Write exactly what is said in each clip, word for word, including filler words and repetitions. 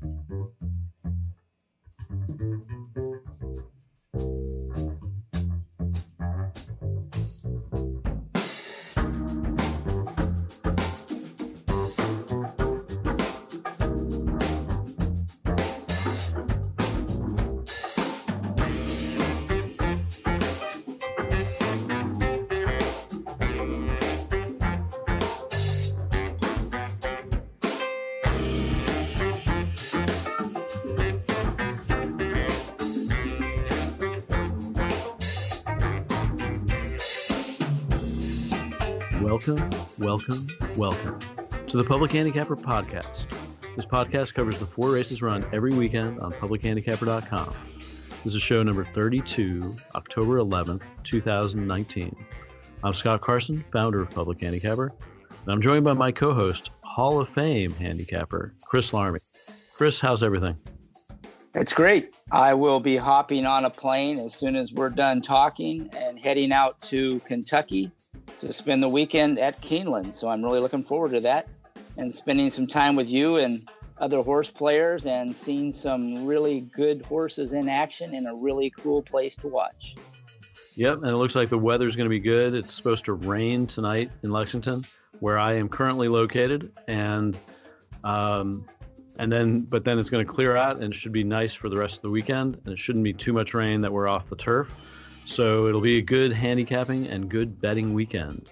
Welcome, welcome, welcome to the Public Handicapper Podcast. This podcast covers the four races run every weekend on public handicapper dot com. This is show number thirty-two, October eleventh, twenty nineteen. I'm Scott Carson, founder of Public Handicapper, and I'm joined by my co-host, Hall of Fame handicapper, Chris Larmey. Chris, how's everything? It's great. I will be hopping on a plane as soon as we're done talking and heading out to Kentucky to spend the weekend at Keeneland. So I'm really looking forward to that and spending some time with you and other horse players and seeing some really good horses in action in a really cool place to watch. Yep, and it looks like the weather's going to be good. It's supposed to rain tonight in Lexington, where I am currently located, and um, and then but then it's going to clear out, and it should be nice for the rest of the weekend, and it shouldn't be too much rain that we're off the turf. So it'll be a good handicapping and good betting weekend.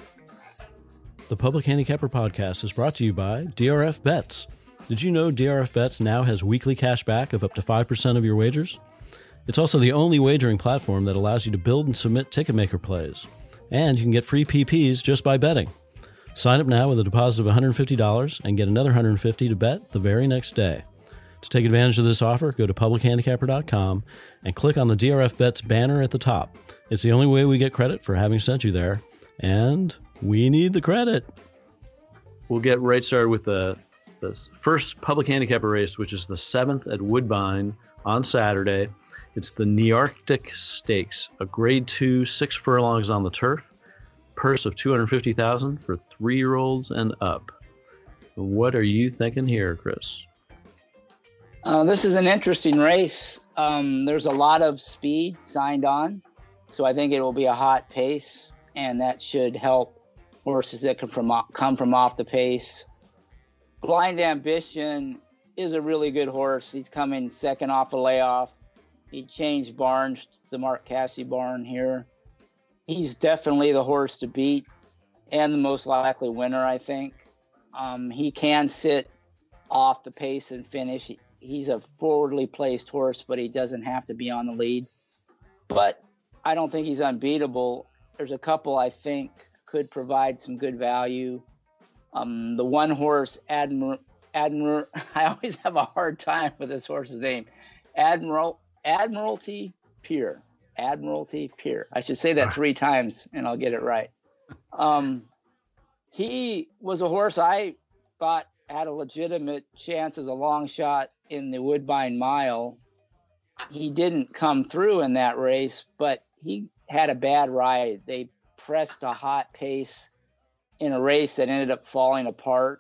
The Public Handicapper Podcast is brought to you by D R F Bets. Did you know D R F Bets now has weekly cash back of up to five percent of your wagers? It's also the only wagering platform that allows you to build and submit Ticketmaker plays. And you can get free P Ps just by betting. Sign up now with a deposit of one hundred fifty dollars and get another one hundred fifty dollars to bet the very next day. To take advantage of this offer, go to public handicapper dot com and click on the D R F Bets banner at the top. It's the only way we get credit for having sent you there, and we need the credit. We'll get right started with the, the first Public Handicapper race, which is the seventh at Woodbine on Saturday. It's the Nearctic Stakes, a grade two, six furlongs on the turf, purse of two hundred fifty thousand dollars for three-year-olds and up. What are you thinking here, Chris? Uh, this is an interesting race. Um, there's a lot of speed signed on, so I think it will be a hot pace, and that should help horses that come from, come from off the pace. Blind Ambition is a really good horse. He's coming second off a layoff. He changed barns to the Mark Casse barn here. He's definitely the horse to beat and the most likely winner, I think. Um, he can sit off the pace and finish. He, He's a forwardly placed horse, but he doesn't have to be on the lead. But I don't think he's unbeatable. There's a couple I think could provide some good value. Um, the one horse, Admiral, Admiral, I always have a hard time with this horse's name. Admiral, Admiralty Pier. Admiralty Pier. I should say that three times and I'll get it right. Um, he was a horse I thought had a legitimate chance as a long shot in the Woodbine Mile. He didn't come through in that race, but he had a bad ride. They pressed a hot pace in a race that ended up falling apart.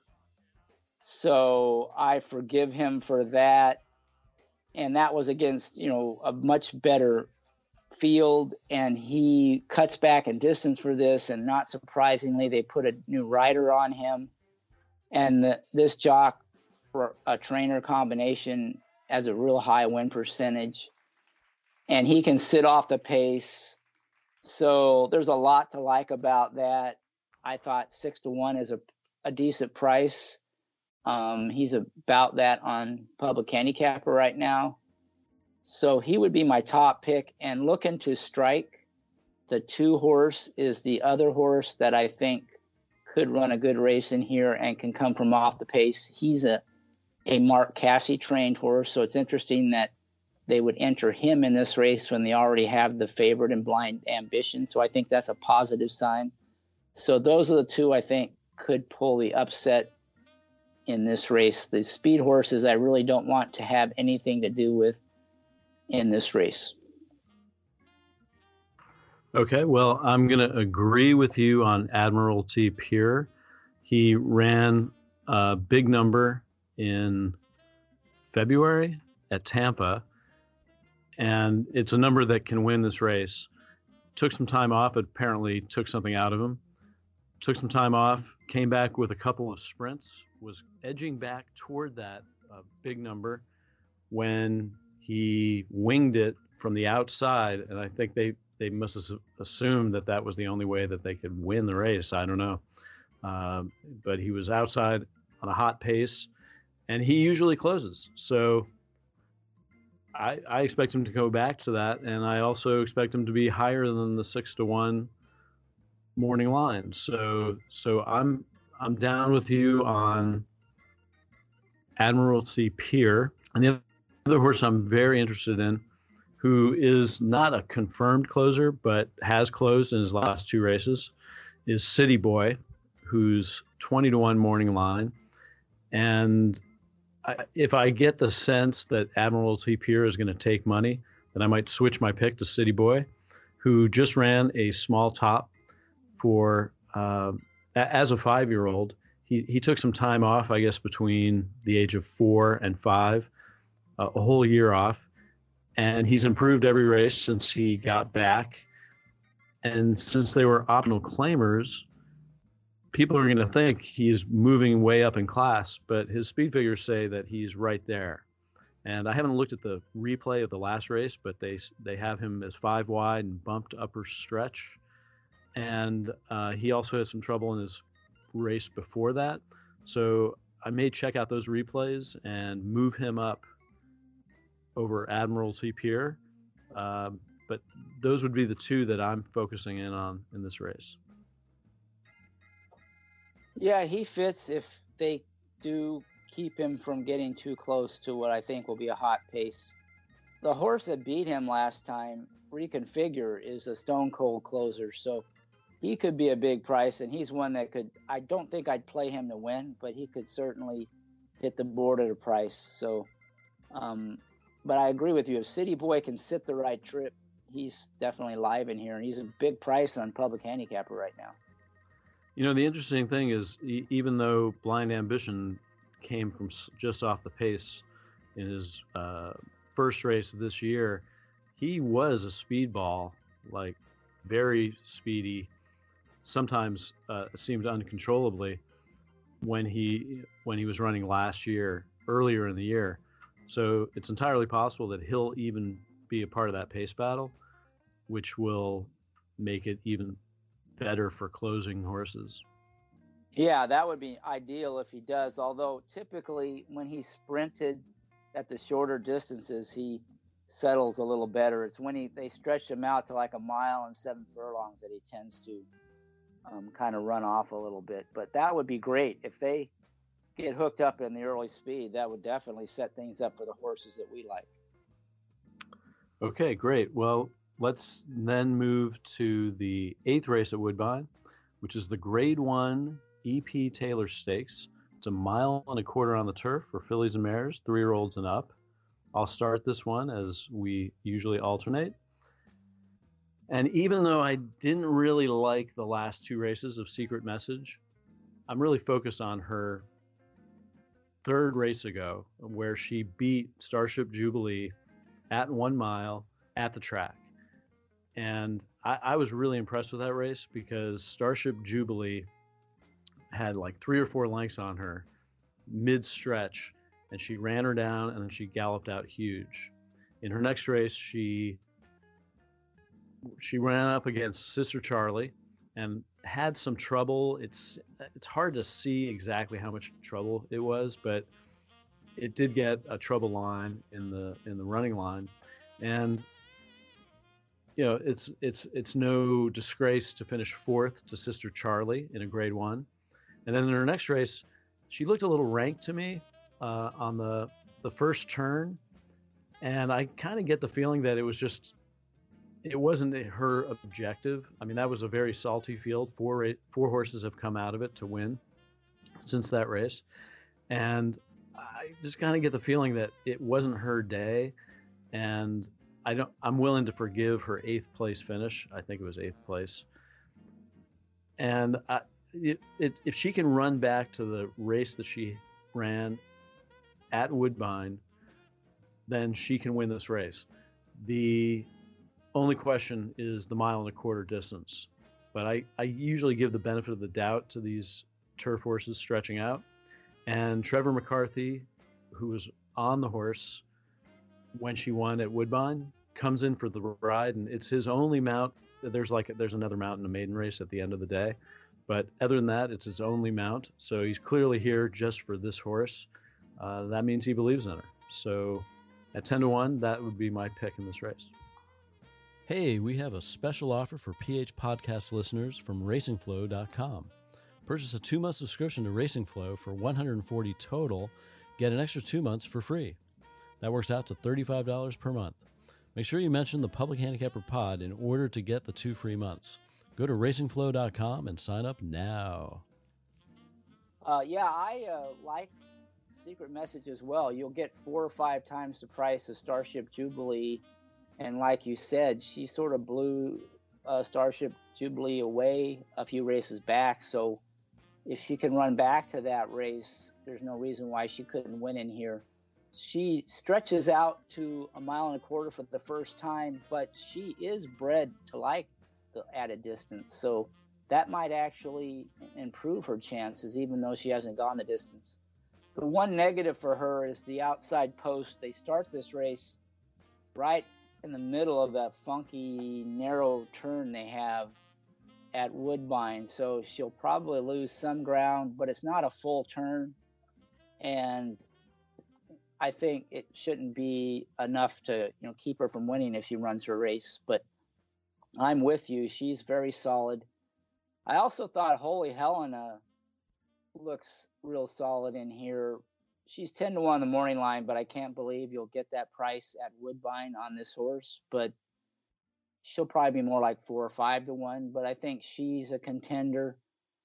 So I forgive him for that. And that was against, you know, a much better field, and he cuts back in distance for this, and not surprisingly, they put a new rider on him. And the, this jock for a trainer combination has a real high win percentage, and he can sit off the pace. So there's a lot to like about that. I thought six to one is a, a decent price. Um, he's about that on Public Handicapper right now. So he would be my top pick, and looking to strike. The two horse is the other horse that I think could run a good race in here and can come from off the pace. He's a, a Mark Casse trained horse. So it's interesting that they would enter him in this race when they already have the favorite in Blind Ambition. So I think that's a positive sign. So those are the two I think could pull the upset in this race. The speed horses I really don't want to have anything to do with in this race. Okay, well, I'm going to agree with you on Admiralty Pier. He ran a big number in February at Tampa, and it's a number that can win this race. Took some time off, but apparently took something out of him. Took some time off, came back with a couple of sprints, was edging back toward that uh, big number when he winged it from the outside, and I think they, they must have assumed that that was the only way that they could win the race. I don't know. Um, but he was outside on a hot pace, and he usually closes. So I, I expect him to go back to that, and I also expect him to be higher than the six to one morning line. So so I'm I'm down with you on Admiralty Pier. And the other horse I'm very interested in, who is not a confirmed closer but has closed in his last two races, is City Boy, who's twenty to one morning line. And I, if I get the sense that Admiralty Pier is going to take money, then I might switch my pick to City Boy, who just ran a small top for, uh, as a five-year-old. He, he took some time off, I guess, between the age of four and five, uh, a whole year off. And he's improved every race since he got back. And since they were optional claimers, people are going to think he's moving way up in class, but his speed figures say that he's right there. And I haven't looked at the replay of the last race, but they they have him as five wide and bumped upper stretch. And uh, he also had some trouble in his race before that. So I may check out those replays and move him up over Admiralty Pier. Um, but those would be the two that I'm focusing in on in this race. Yeah, he fits if they do keep him from getting too close to what I think will be a hot pace. The horse that beat him last time, Reconfigure, is a stone cold closer, so he could be a big price, and he's one that could, I don't think I'd play him to win, but he could certainly hit the board at a price. So, um, but I agree with you. If City Boy can sit the right trip, he's definitely live in here, and he's a big price on Public Handicapper right now. You know, the interesting thing is, e- even though Blind Ambition came from s- just off the pace in his uh, first race this year, he was a speedball, like very speedy, sometimes uh, seemed uncontrollably when he when he was running last year, earlier in the year. So it's entirely possible that he'll even be a part of that pace battle, which will make it even better for closing horses. Yeah, that would be ideal if he does. Although typically when he sprinted at the shorter distances, he settles a little better. It's when he they stretch him out to like a mile and seven furlongs that he tends to um, kind of run off a little bit. But that would be great if they get hooked up in the early speed. That would definitely set things up for the horses that we like. Okay, great. Well, let's then move to the eighth race at Woodbine, which is the Grade One E P Taylor Stakes. It's a mile and a quarter on the turf for fillies and mares, three-year-olds and up. I'll start this one as we usually alternate. And even though I didn't really like the last two races of Secret Message, I'm really focused on her third race ago, where she beat Starship Jubilee at one mile at the track. And I, I was really impressed with that race because Starship Jubilee had like three or four lengths on her mid-stretch, and she ran her down and then she galloped out huge. In her next race, she she ran up against Sister Charlie and had some trouble. It's it's hard to see exactly how much trouble it was, but it did get a trouble line in the in the running line. And you know, it's it's it's no disgrace to finish fourth to Sister Charlie in a Grade One. And then in her next race, she looked a little rank to me uh, on the the first turn, and I kind of get the feeling that it was just it wasn't her objective. I mean, that was a very salty field. Four ra- four horses have come out of it to win since that race, and I just kind of get the feeling that it wasn't her day, and I don't. I'm willing to forgive her eighth place finish. I think it was eighth place, and I, it, it, if she can run back to the race that she ran at Woodbine, then she can win this race. The only question is the mile and a quarter distance. But I, I usually give the benefit of the doubt to these turf horses stretching out. And Trevor McCarthy, who was on the horse when she won at Woodbine, comes in for the ride, and it's his only mount. There's like there's another mount in a maiden race at the end of the day, but other than that, it's his only mount. So he's clearly here just for this horse. Uh, that means he believes in her. So at ten to one, that would be my pick in this race. Hey, we have a special offer for P H Podcast listeners from racing flow dot com. Purchase a two-month subscription to RacingFlow for one hundred forty dollars total. Get an extra two months for free. That works out to thirty-five dollars per month. Make sure you mention the Public Handicapper Pod in order to get the two free months. Go to racing flow dot com and sign up now. Uh, yeah, I uh, like Secret Message as well. You'll get four or five times the price of Starship Jubilee. And like you said, she sort of blew uh, Starship Jubilee away a few races back. So if she can run back to that race, there's no reason why she couldn't win in here. She stretches out to a mile and a quarter for the first time, but she is bred to like the added distance. So that might actually improve her chances, even though she hasn't gone the distance. The one negative for her is the outside post. They start this race right in the middle of that funky, narrow turn they have at Woodbine. So she'll probably lose some ground, but it's not a full turn. And I think it shouldn't be enough to, you know, keep her from winning if she runs her race. But I'm with you. She's very solid. I also thought Holy Helena looks real solid in here. She's ten to one on the morning line, but I can't believe you'll get that price at Woodbine on this horse. But she'll probably be more like four or five to one. But I think she's a contender.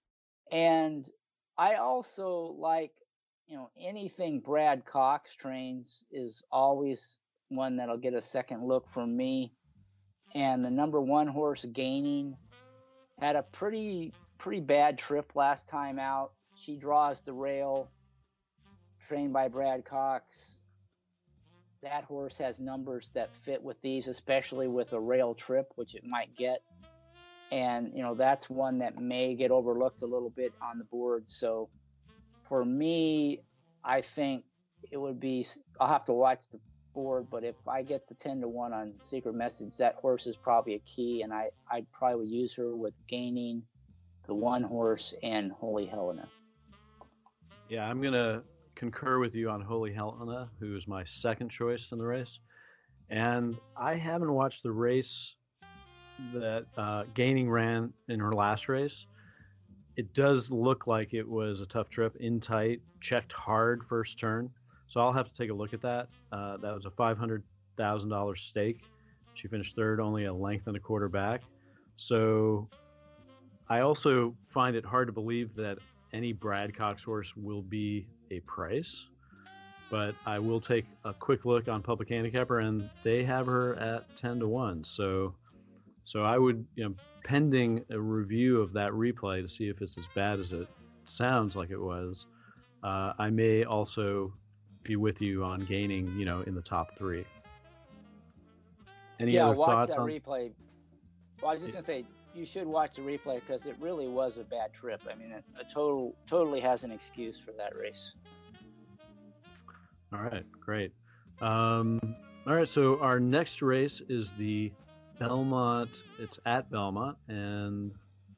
And I also like, you know, anything Brad Cox trains is always one that'll get a second look from me. And the number one horse, Gaining, had a pretty pretty bad trip last time out. She draws the rail, trained by Brad Cox. That horse has numbers that fit with these, especially with a rail trip, which it might get. And, you know, that's one that may get overlooked a little bit on the board. So for me, I think it would be, I'll have to watch the board, but if I get the ten to one on Secret Message, that horse is probably a key, and I, I'd probably use her with Gaining, the one horse, and Holy Helena. Yeah, I'm going to concur with you on Holy Helena, who is my second choice in the race. And I haven't watched the race that uh, Gaining ran in her last race. It does look like it was a tough trip, in tight, checked hard first turn. So I'll have to take a look at that. Uh, that was a five hundred thousand dollars stake. She finished third, only a length and a quarter back. So I also find it hard to believe that any Brad Cox horse will be a price. But I will take a quick look on Public Handicapper, and they have her at ten to one. So So I would, you know, pending a review of that replay to see if it's as bad as it sounds like it was, uh, I may also be with you on Gaining, you know, in the top three. Any yeah, other watch thoughts that on replay. Well, I was just gonna say you should watch the replay because it really was a bad trip. I mean, it, a total totally has an excuse for that race. All right, great. Um, all right, so our next race is the Belmont. It's at Belmont, and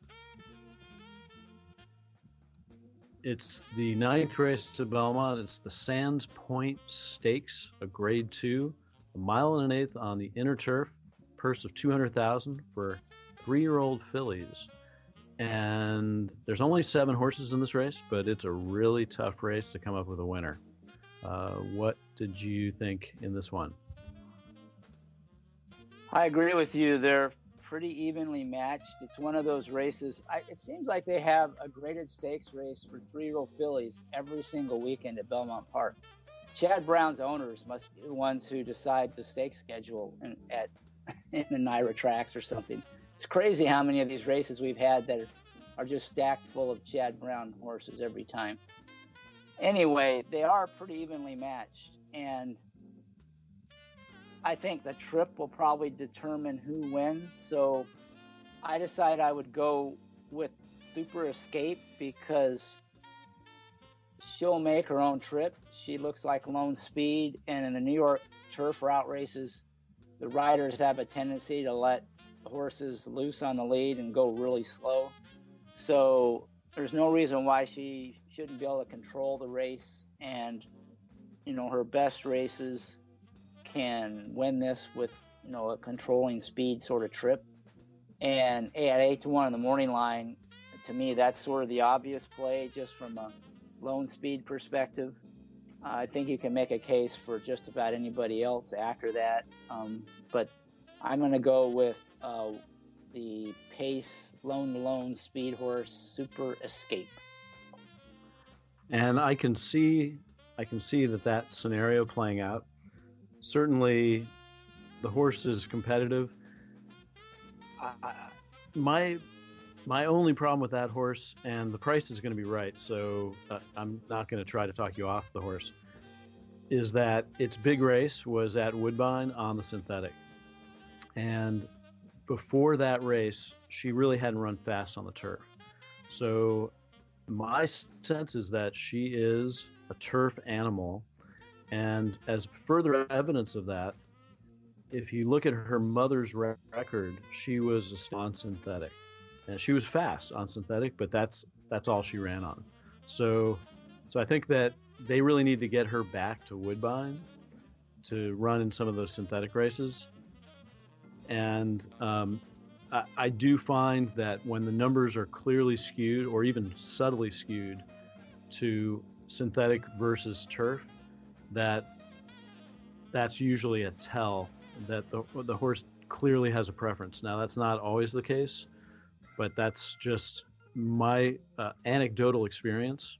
it's the ninth race to Belmont. It's the Sands Point Stakes, a grade two, a mile and an eighth on the inner turf, purse of two hundred thousand dollars for three-year-old fillies. And there's only seven horses in this race, but it's a really tough race to come up with a winner. Uh, what did you think in this one? I agree with you. They're pretty evenly matched. It's one of those races. I, it seems like they have a graded stakes race for three-year-old fillies every single weekend at Belmont Park. Chad Brown's owners must be the ones who decide the stakes schedule in, at in the Naira tracks or something. It's crazy how many of these races we've had that are just stacked full of Chad Brown horses every time. Anyway, they are pretty evenly matched, and I think the trip will probably determine who wins. So I decided I would go with Super Escape because she'll make her own trip. She looks like lone speed, and in the New York turf route races, the riders have a tendency to let horses loose on the lead and go really slow. So there's no reason why she shouldn't be able to control the race, and you know, her best races can win this with, you know, a controlling speed sort of trip. And at eight to one in the morning line, to me, that's sort of the obvious play just from a lone speed perspective. Uh, I think you can make a case for just about anybody else after that. Um, but I'm going to go with uh, the pace lone to lone speed horse Super Escape. And I can see, I can see that that scenario playing out. Certainly, the horse is competitive. I, my my only problem with that horse, and the price is going to be right, so uh, I'm not going to try to talk you off the horse, is that its big race was at Woodbine on the synthetic. And before that race, she really hadn't run fast on the turf. So my sense is that she is a turf animal. And as further evidence of that, if you look at her mother's re- record, she was on synthetic. And she was fast on synthetic, but that's that's all she ran on. So so I think that they really need to get her back to Woodbine to run in some of those synthetic races. And um, I, I do find that when the numbers are clearly skewed or even subtly skewed to synthetic versus turf, that that's usually a tell that the, the horse clearly has a preference. Now, that's not always the case, but that's just my uh, anecdotal experience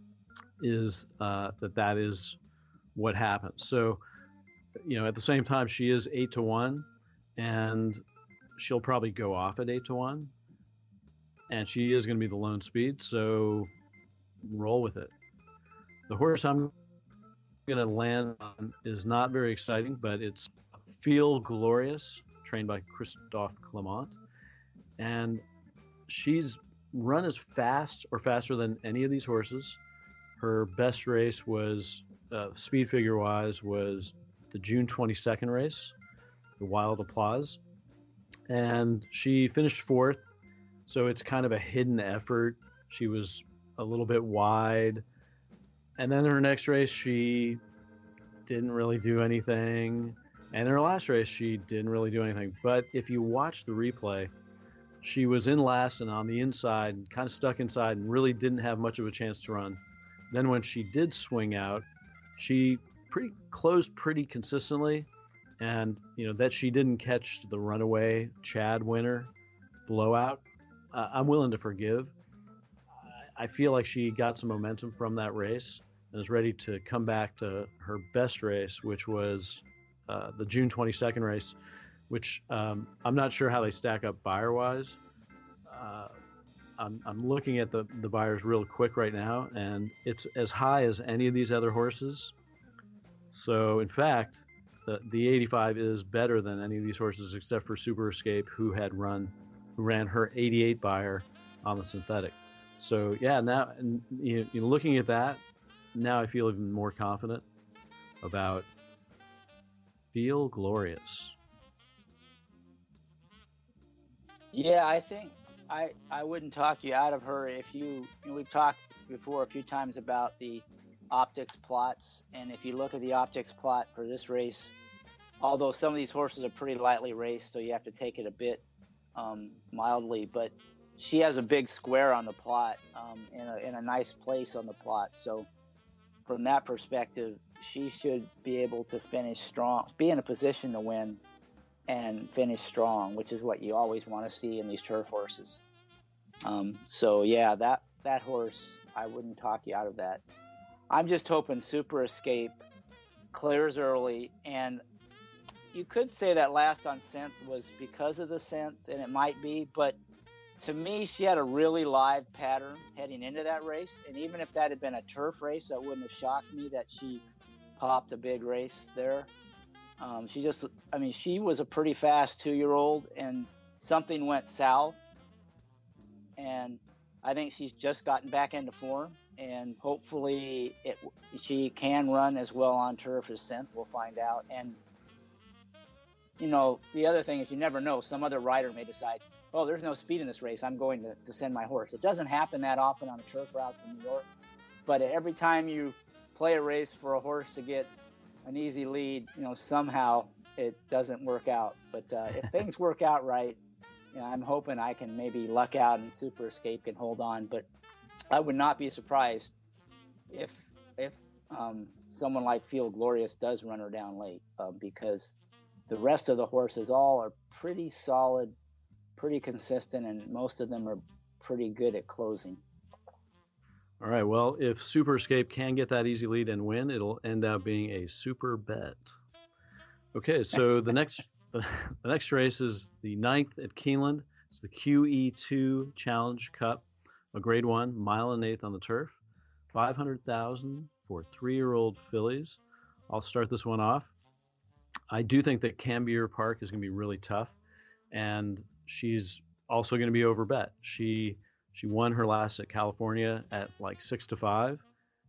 is uh, that that is what happens. So, you know, at the same time, she is eight to one, and she'll probably go off at eight to one, and she is going to be the lone speed. So, roll with it. The horse I'm going to land on is not very exciting, but it's Feel Glorious, trained by Christophe Clement, and she's run as fast or faster than any of these horses. Her best race was, uh, speed figure wise, was the June twenty-second race, the Wild Applause, and she finished fourth. So it's kind of a hidden effort. She was a little bit wide, and then her next race she didn't really do anything, and her last race she didn't really do anything. But if you watch the replay, she was in last and on the inside, kind of stuck inside, and really didn't have much of a chance to run. Then when she did swing out, she pretty closed pretty consistently, and you know that she didn't catch the runaway Chad winner blowout, uh, I'm willing to forgive. I feel like she got some momentum from that race and is ready to come back to her best race, which was uh, the June twenty-second race, which um, I'm not sure how they stack up buyer-wise. Uh, I'm, I'm looking at the, the buyers real quick right now, and it's as high as any of these other horses. So, in fact, the, the eighty-five is better than any of these horses except for Super Escape, who had run, who ran her eighty-eight buyer on the synthetic. So, yeah, now and, you know, looking at that, now I feel even more confident about Feel Glorious. Yeah, I think I, I wouldn't talk you out of her if you, you know, we've talked before a few times about the optics plots, and if you look at the optics plot for this race, although some of these horses are pretty lightly raced, so you have to take it a bit um, mildly, but she has a big square on the plot, um, in, a, in a nice place on the plot. So from that perspective, she should be able to finish strong, be in a position to win and finish strong, which is what you always want to see in these turf horses. Um, so yeah, that, that horse, I wouldn't talk you out of that. I'm just hoping Super Escape clears early, and you could say that last on scent was because of the scent, and it might be, but to me, she had a really live pattern heading into that race, and even if that had been a turf race, that wouldn't have shocked me that she popped a big race there. Um, she just, I mean, she was a pretty fast two-year-old, and something went south. And I think she's just gotten back into form, and hopefully it, she can run as well on turf as Synth. We'll find out. And, you know, the other thing is you never know. Some other rider may decide, oh, there's no speed in this race, I'm going to, to send my horse. It doesn't happen that often on the turf routes in New York. But every time you play a race for a horse to get an easy lead, you know, somehow it doesn't work out. But uh, if things work out right, you know, I'm hoping I can maybe luck out and Super Escape can hold on. But I would not be surprised if if um, someone like Field Glorious does run her down late, uh, because the rest of the horses all are pretty solid, pretty consistent, and most of them are pretty good at closing. All right. Well, if Super Escape can get that easy lead and win, it'll end up being a super bet. Okay. So the next the next race is the ninth at Keeneland. It's the Q E two Challenge Cup, a Grade One, mile and eighth on the turf, five hundred thousand for three-year-old fillies. I'll start this one off. I do think that Cambier Park is going to be really tough, and she's also going to be overbet. She she won her last at California at like six to five,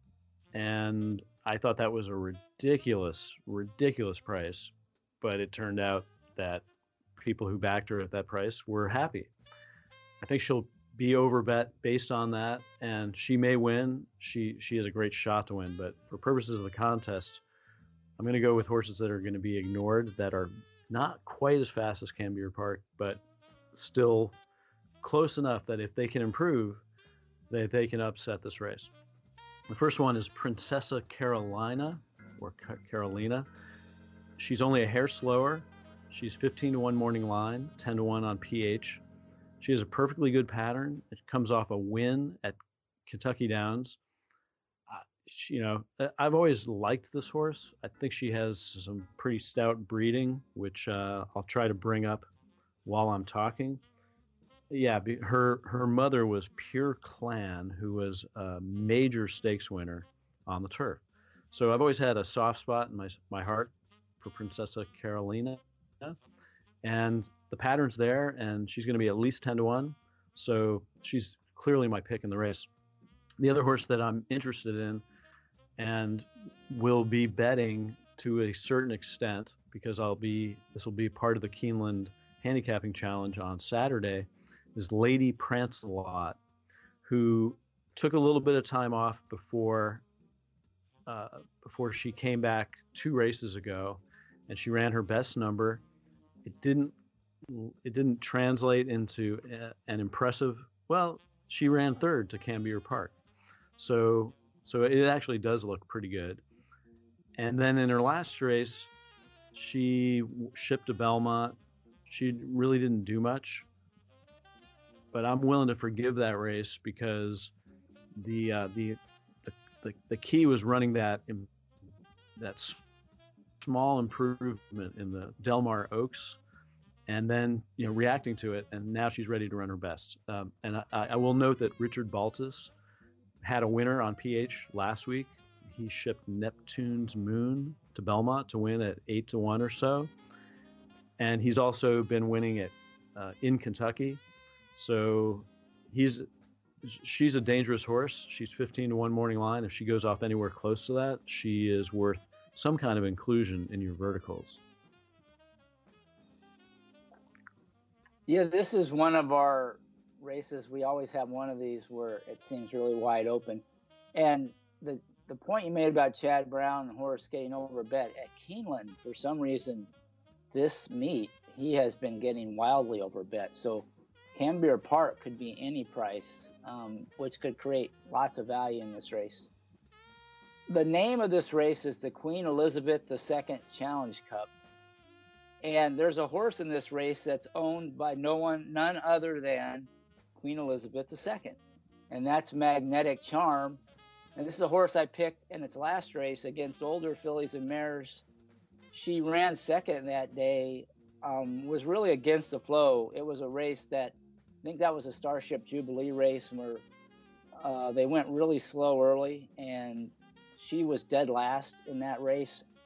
and I thought that was a ridiculous, ridiculous price. But it turned out that people who backed her at that price were happy. I think she'll be overbet based on that, and she may win. She she has a great shot to win, but for purposes of the contest, I'm going to go with horses that are going to be ignored, that are not quite as fast as Cambier Park, but still close enough that if they can improve, that they can upset this race. The first one is Princessa Carolina, or Carolina. She's only a hair slower. She's fifteen to one morning line, ten to one on P H. She has a perfectly good pattern. It comes off a win at Kentucky Downs. Uh, she, you know, I've always liked this horse. I think she has some pretty stout breeding, which uh, I'll try to bring up while I'm talking. Yeah, her her mother was Pure Clan, who was a major stakes winner on the turf. So I've always had a soft spot in my my heart for Princessa Carolina, and the pattern's there, and she's going to be at least ten to one. So she's clearly my pick in the race. The other horse that I'm interested in and will be betting to a certain extent, because I'll be this will be part of the Keeneland handicapping challenge on Saturday, is Lady Prancelot, who took a little bit of time off before uh, before she came back two races ago, and she ran her best number. It didn't it didn't translate into a, an impressive. Well, she ran third to Cambier Park, so so it actually does look pretty good. And then in her last race, she shipped to Belmont. She really didn't do much, but I'm willing to forgive that race because the uh, the, the the the key was running that in, that small improvement in the Del Mar Oaks, and then you know reacting to it, and now she's ready to run her best. Um, and I, I will note that Richard Baltus had a winner on P H last week. He shipped Neptune's Moon to Belmont to win at eight to one or so, and he's also been winning it uh, in Kentucky. So he's she's a dangerous horse. She's fifteen to one morning line. If she goes off anywhere close to that, she is worth some kind of inclusion in your verticals. Yeah, this is one of our races. We always have one of these where it seems really wide open. And the the point you made about Chad Brown and Horace getting over bet at Keeneland, for some reason, this meet, he has been getting wildly over bet. So Cambier Park could be any price, um, which could create lots of value in this race. The name of this race is the Queen Elizabeth the Second Challenge Cup. And there's a horse in this race that's owned by no one, none other than Queen Elizabeth the Second. And that's Magnetic Charm. And this is a horse I picked in its last race against older fillies and mares. She ran second that day, um, was really against the flow. It was a race that, I think that was a Starship Jubilee race where uh, they went really slow early, and she was dead last in that race.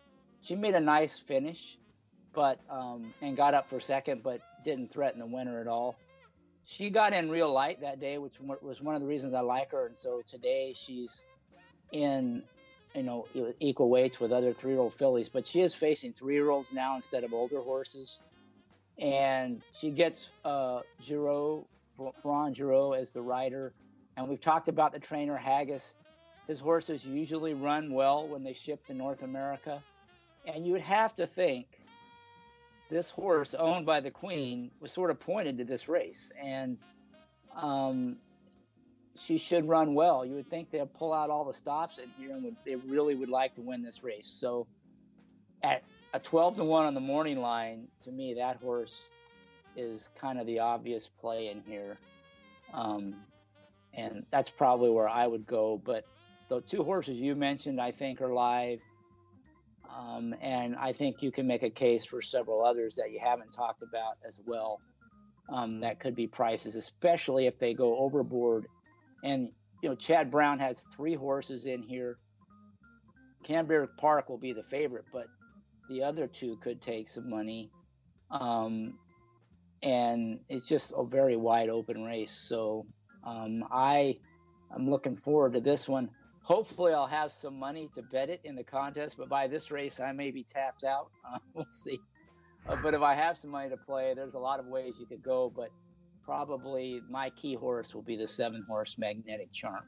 she made a nice finish, but um, and got up for second, but didn't threaten the winner at all. She got in real light that day, which was one of the reasons I like her. And so today she's in, you know, equal weights with other three-year-old fillies, but she is facing three-year-olds now instead of older horses. And she gets uh, Giraud, Ferran Giraud as the rider. And we've talked about the trainer Haggis. His horses usually run well when they ship to North America. And you would have to think this horse owned by the Queen was sort of pointed to this race, and um, she should run well. You would think they'll pull out all the stops, and you know, they really would like to win this race. So at a twelve to one on the morning line, to me, that horse is kind of the obvious play in here. Um, and that's probably where I would go. But the two horses you mentioned, I think, are live. Um, and I think you can make a case for several others that you haven't talked about as well. Um, that could be prices, especially if they go overboard. And, you know, Chad Brown has three horses in here. Canberra Park will be the favorite, but the other two could take some money. Um, and it's just a very wide open race. So um, I, I'm looking forward to this one. Hopefully I'll have some money to bet it in the contest, but by this race I may be tapped out. Uh, we'll see. Uh, but if I have some money to play, there's a lot of ways you could go, but probably my key horse will be the seven horse Magnetic Charm.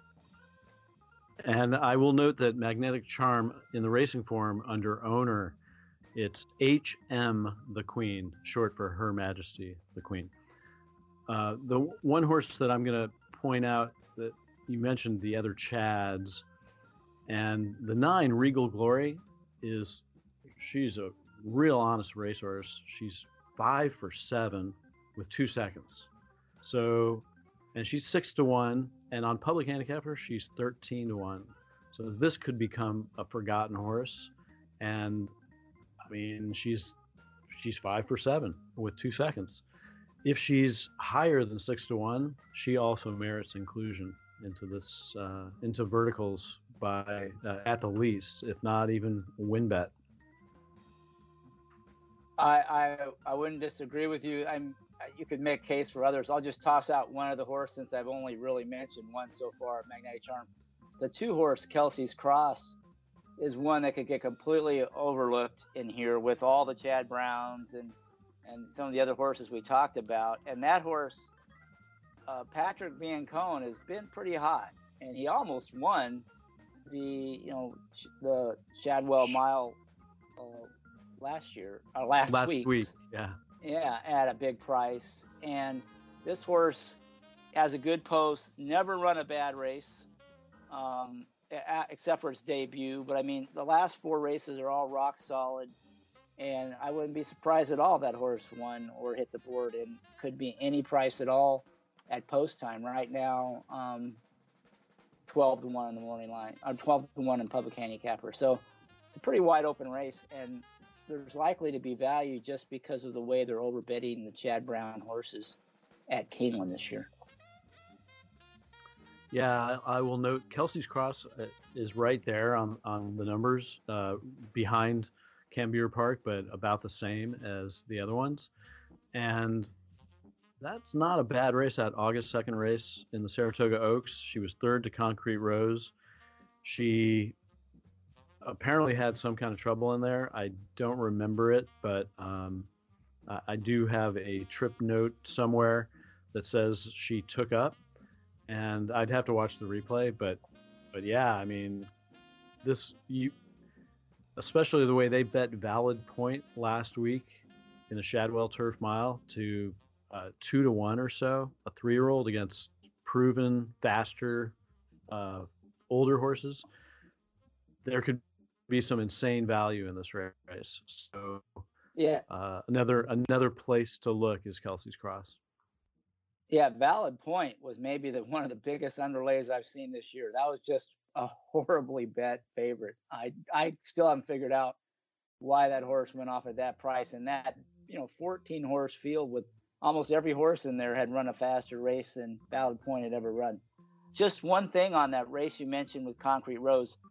And I will note that Magnetic Charm in the racing form under owner, it's H M the Queen, short for Her Majesty the Queen. Uh, the one horse that I'm going to point out that you mentioned the other Chads, and the nine Regal Glory is, she's a real honest racehorse. She's five for seven with two seconds. So, and she's six to one, and on Public Handicapper, she's thirteen to one. So this could become a forgotten horse. And I mean, she's, she's five for seven with two seconds. If she's higher than six to one, she also merits inclusion into this uh, into verticals by uh, at the least, if not even a win bet. I, I I wouldn't disagree with you. I'm you could make a case for others. I'll just toss out one of the horse since I've only really mentioned one so far, Magnetic Charm. The two horse Kelsey's Cross is one that could get completely overlooked in here with all the Chad Browns and and some of the other horses we talked about. And that horse, Uh, Patrick Biancone, has been pretty hot, and he almost won the you know the Shadwell Mile uh, last year or last, last week. week. Yeah, yeah, at a big price. And this horse has a good post, never run a bad race, um, a- except for its debut. But I mean, the last four races are all rock solid, and I wouldn't be surprised at all if that horse won or hit the board, and could be any price at all. At post time right now, um, twelve to one in the morning line, or twelve to one in Public Handicapper. So it's a pretty wide open race, and there's likely to be value just because of the way they're overbidding the Chad Brown horses at Keeneland this year. Yeah, I will note Kelsey's Cross is right there on, on the numbers uh, behind Canberra Park, but about the same as the other ones. And that's not a bad race. That August second race in the Saratoga Oaks, she was third to Concrete Rose. She apparently had some kind of trouble in there. I don't remember it, but um, I do have a trip note somewhere that says she took up, and I'd have to watch the replay. But, but yeah, I mean, this you, especially the way they bet Valid Point last week in the Shadwell Turf Mile to Uh, two to one or so, a three-year-old against proven, faster, uh, older horses. There could be some insane value in this race. So, yeah, uh, another another place to look is Kelsey's Cross. Yeah, Valid Point was maybe the one of the biggest underlays I've seen this year. That was just a horribly bet favorite. I I still haven't figured out why that horse went off at that price, and that you know fourteen horse field with almost every horse in there had run a faster race than Valid Point had ever run. Just one thing on that race you mentioned with Concrete Rose.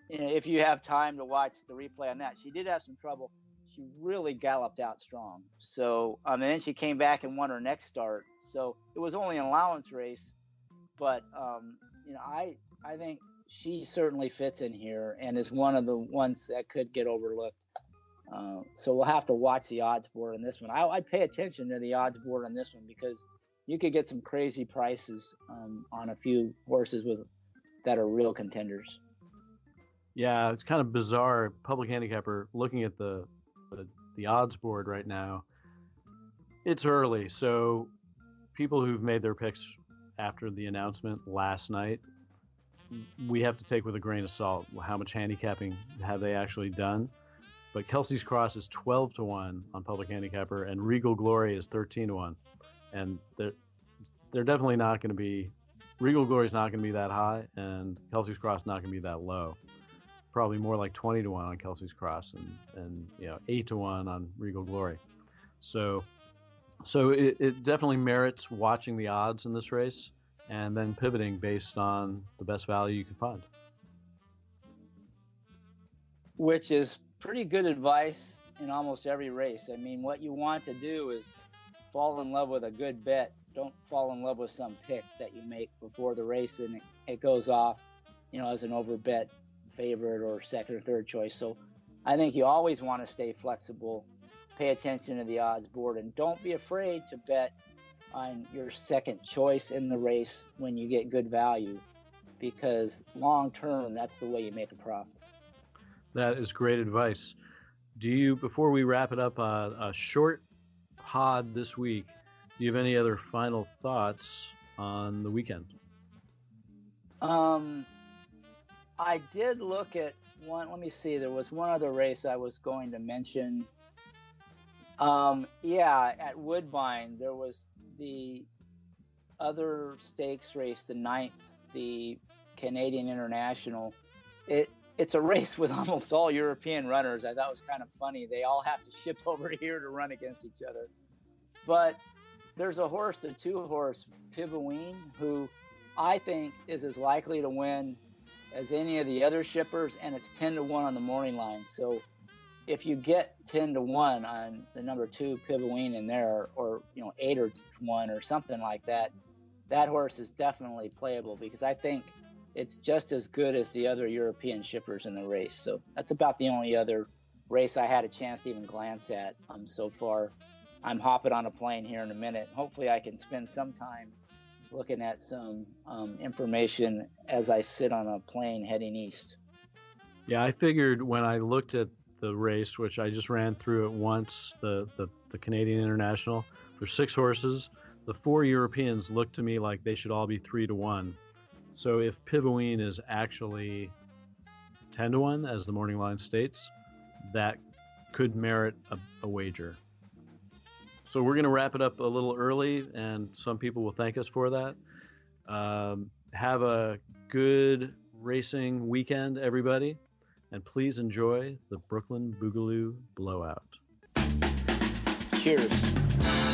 you know, if you have time to watch the replay on that, she did have some trouble. She really galloped out strong. So, um, and then she came back and won her next start. So it was only an allowance race, but um, you know, I I think she certainly fits in here and is one of the ones that could get overlooked. Uh, so we'll have to watch the odds board on this one. I, I'd pay attention to the odds board on this one because you could get some crazy prices um, on a few horses with that are real contenders. Yeah, it's kind of bizarre. Public Handicapper, looking at the, the the odds board right now, it's early, so people who've made their picks after the announcement last night, we have to take with a grain of salt. How much handicapping have they actually done? But Kelsey's Cross is twelve to one on Public Handicapper, and Regal Glory is thirteen to one. And they're, they're definitely not going to be, Regal Glory is not going to be that high, and Kelsey's Cross not going to be that low. Probably more like twenty to one on Kelsey's Cross and, and you know, eight to one on Regal Glory. So so it, it definitely merits watching the odds in this race and then pivoting based on the best value you can find. Which is pretty good advice in almost every race. I mean, what you want to do is fall in love with a good bet. Don't fall in love with some pick that you make before the race and it, it goes off, you know, as an overbet favorite or second or third choice. So I think you always want to stay flexible, pay attention to the odds board, and don't be afraid to bet on your second choice in the race when you get good value, because long term, that's the way you make a profit. That is great advice. Do you, before we wrap it up, uh, a short pod this week, do you have any other final thoughts on the weekend? Um, I did look at one, let me see, there was one other race I was going to mention. Um, yeah, at Woodbine, there was the other stakes race, the ninth, the Canadian International. It It's a race with almost all European runners. I thought it was kind of funny. They all have to ship over here to run against each other. But there's a horse, a two-horse, Pivaween, who I think is as likely to win as any of the other shippers, and it's ten to one on the morning line. So if you get ten to one on the number two Pivaween in there, or you know eight or one or something like that, that horse is definitely playable because I think it's just as good as the other European shippers in the race. So that's about the only other race I had a chance to even glance at um, so far. I'm hopping on a plane here in a minute. Hopefully I can spend some time looking at some um, information as I sit on a plane heading east. Yeah, I figured when I looked at the race, which I just ran through it once, the, the, the Canadian International, there's six horses. The four Europeans looked to me like they should all be three to one. So if Pivaween is actually ten to one, as the morning line states, that could merit a, a wager. So we're going to wrap it up a little early, and some people will thank us for that. Um, have a good racing weekend, everybody, and please enjoy the Brooklyn Boogaloo Blowout. Cheers.